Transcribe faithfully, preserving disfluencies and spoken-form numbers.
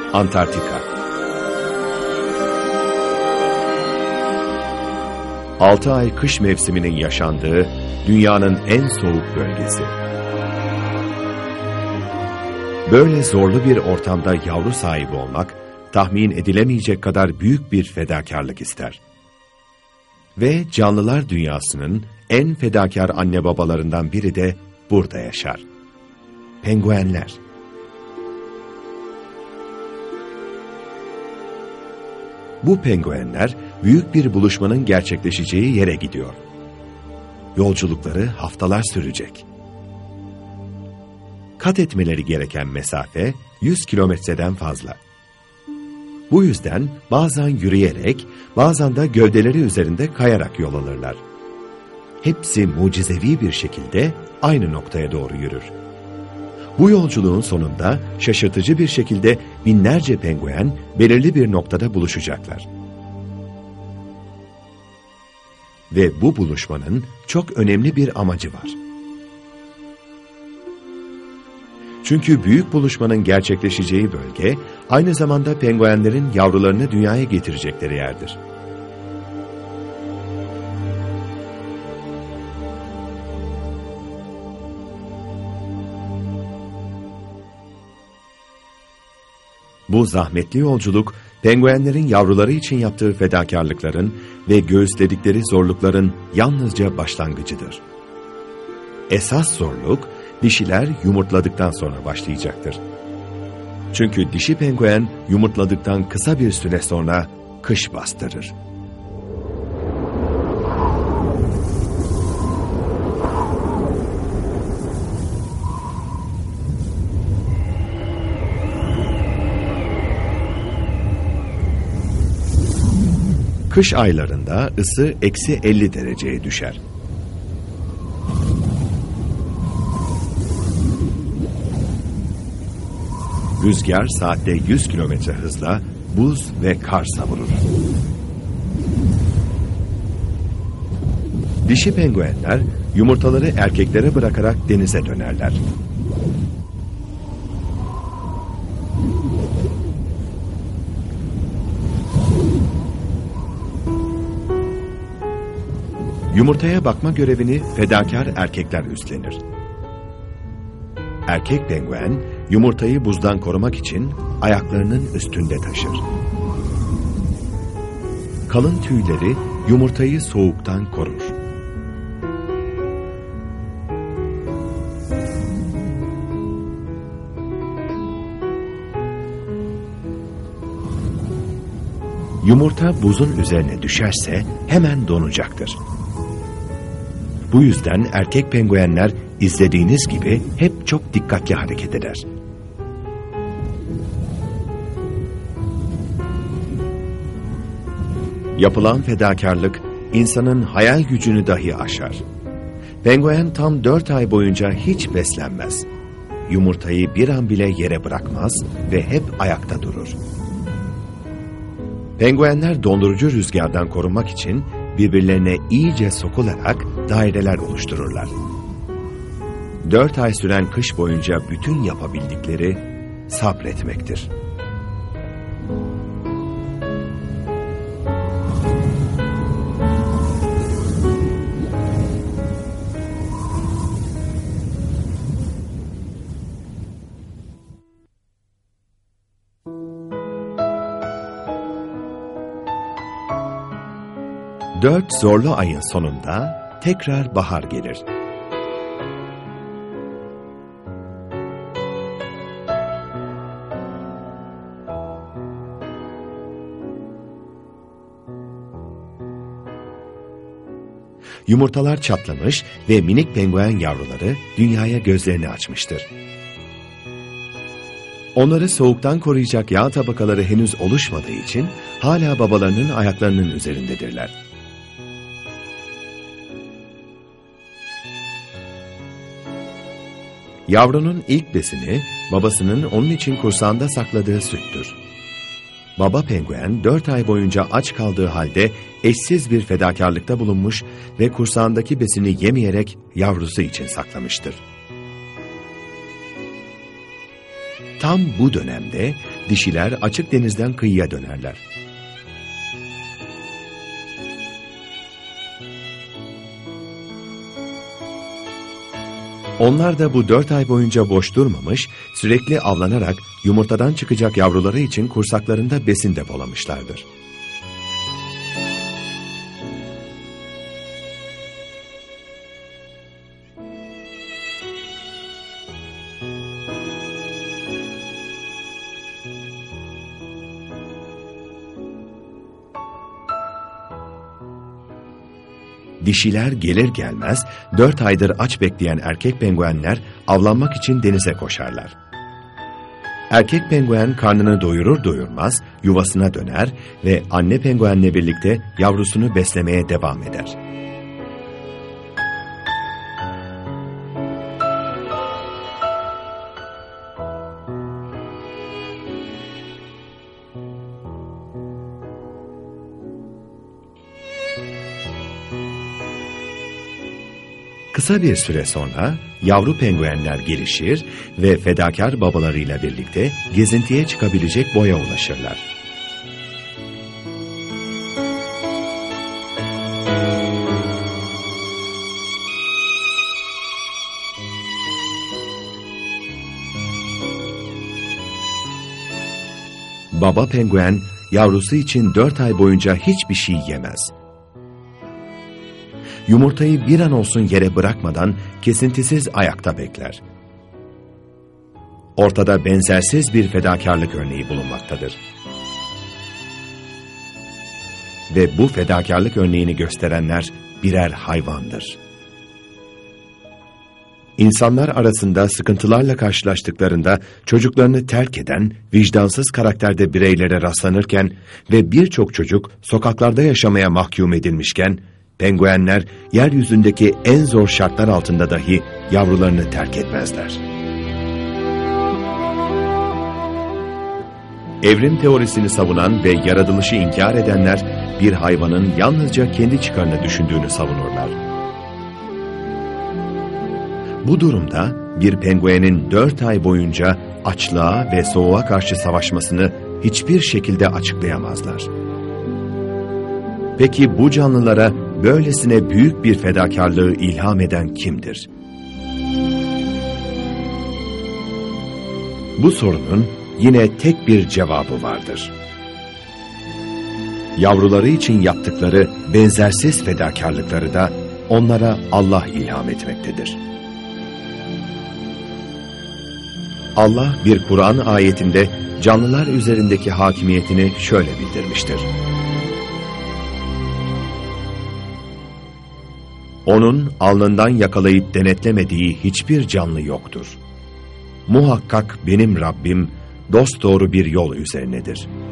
Antarktika. Altı ay kış mevsiminin yaşandığı dünyanın en soğuk bölgesi. Böyle zorlu bir ortamda yavru sahibi olmak, tahmin edilemeyecek kadar büyük bir fedakarlık ister. Ve canlılar dünyasının en fedakar anne babalarından biri de burada yaşar. Penguenler. Bu penguenler büyük bir buluşmanın gerçekleşeceği yere gidiyor. Yolculukları haftalar sürecek. Kat etmeleri gereken mesafe yüz kilometreden fazla. Bu yüzden bazen yürüyerek, bazen de gövdeleri üzerinde kayarak yol alırlar. Hepsi mucizevi bir şekilde aynı noktaya doğru yürür. Bu yolculuğun sonunda şaşırtıcı bir şekilde binlerce penguen belirli bir noktada buluşacaklar. Ve bu buluşmanın çok önemli bir amacı var. Çünkü büyük buluşmanın gerçekleşeceği bölge, aynı zamanda penguenlerin yavrularını dünyaya getirecekleri yerdir. Bu zahmetli yolculuk, penguenlerin yavruları için yaptığı fedakarlıkların ve göğüsledikleri zorlukların yalnızca başlangıcıdır. Esas zorluk, dişiler yumurtladıktan sonra başlayacaktır. Çünkü dişi penguen yumurtladıktan kısa bir süre sonra kış bastırır. Kış aylarında ısı eksi elli dereceye düşer. Rüzgar saatte yüz kilometre hızla buz ve kar savurur. Dişi penguenler yumurtaları erkeklere bırakarak denize dönerler. Yumurtaya bakma görevini fedakar erkekler üstlenir. Erkek penguen yumurtayı buzdan korumak için ayaklarının üstünde taşır. Kalın tüyleri yumurtayı soğuktan korur. Yumurta buzun üzerine düşerse hemen donacaktır. Bu yüzden erkek penguenler izlediğiniz gibi hep çok dikkatli hareket eder. Yapılan fedakarlık insanın hayal gücünü dahi aşar. Penguen tam dört ay boyunca hiç beslenmez. Yumurtayı bir an bile yere bırakmaz ve hep ayakta durur. Penguenler dondurucu rüzgardan korunmak için birbirlerine iyice sokularak daireler oluştururlar. Dört ay süren kış boyunca bütün yapabildikleri sabretmektir. Dört zorlu ayın sonunda tekrar bahar gelir. Yumurtalar çatlamış ve minik penguen yavruları dünyaya gözlerini açmıştır. Onları soğuktan koruyacak yağ tabakaları henüz oluşmadığı için hala babalarının ayaklarının üzerindedirler. Yavrunun ilk besini babasının onun için kursağında sakladığı süttür. Baba penguen dört ay boyunca aç kaldığı halde eşsiz bir fedakarlıkta bulunmuş ve kursağındaki besini yemeyerek yavrusu için saklamıştır. Tam bu dönemde dişiler açık denizden kıyıya dönerler. Onlar da bu dört ay boyunca boş durmamış, sürekli avlanarak yumurtadan çıkacak yavruları için kursaklarında besin depolamışlardır. Dişiler gelir gelmez dört aydır aç bekleyen erkek penguenler avlanmak için denize koşarlar. Erkek penguen karnını doyurur doyurmaz yuvasına döner ve anne penguenle birlikte yavrusunu beslemeye devam eder. Kısa bir süre sonra yavru penguenler gelişir ve fedakar babalarıyla birlikte gezintiye çıkabilecek boya ulaşırlar. Baba penguen yavrusu için dört ay boyunca hiçbir şey yemez. Yumurtayı bir an olsun yere bırakmadan kesintisiz ayakta bekler. Ortada benzersiz bir fedakarlık örneği bulunmaktadır. Ve bu fedakarlık örneğini gösterenler birer hayvandır. İnsanlar arasında sıkıntılarla karşılaştıklarında çocuklarını terk eden, vicdansız karakterde bireylere rastlanırken ve birçok çocuk sokaklarda yaşamaya mahkum edilmişken, penguenler yeryüzündeki en zor şartlar altında dahi yavrularını terk etmezler. Evrim teorisini savunan ve yaratılışı inkar edenler bir hayvanın yalnızca kendi çıkarını düşündüğünü savunurlar. Bu durumda bir penguenin dört ay boyunca açlığa ve soğuğa karşı savaşmasını hiçbir şekilde açıklayamazlar. Peki bu canlılara böylesine büyük bir fedakarlığı ilham eden kimdir? Bu sorunun yine tek bir cevabı vardır. Yavruları için yaptıkları benzersiz fedakarlıkları da onlara Allah ilham etmektedir. Allah bir Kur'an ayetinde canlılar üzerindeki hakimiyetini şöyle bildirmiştir. Onun alnından yakalayıp denetlemediği hiçbir canlı yoktur. Muhakkak benim Rabbim dosdoğru bir yol üzerinedir.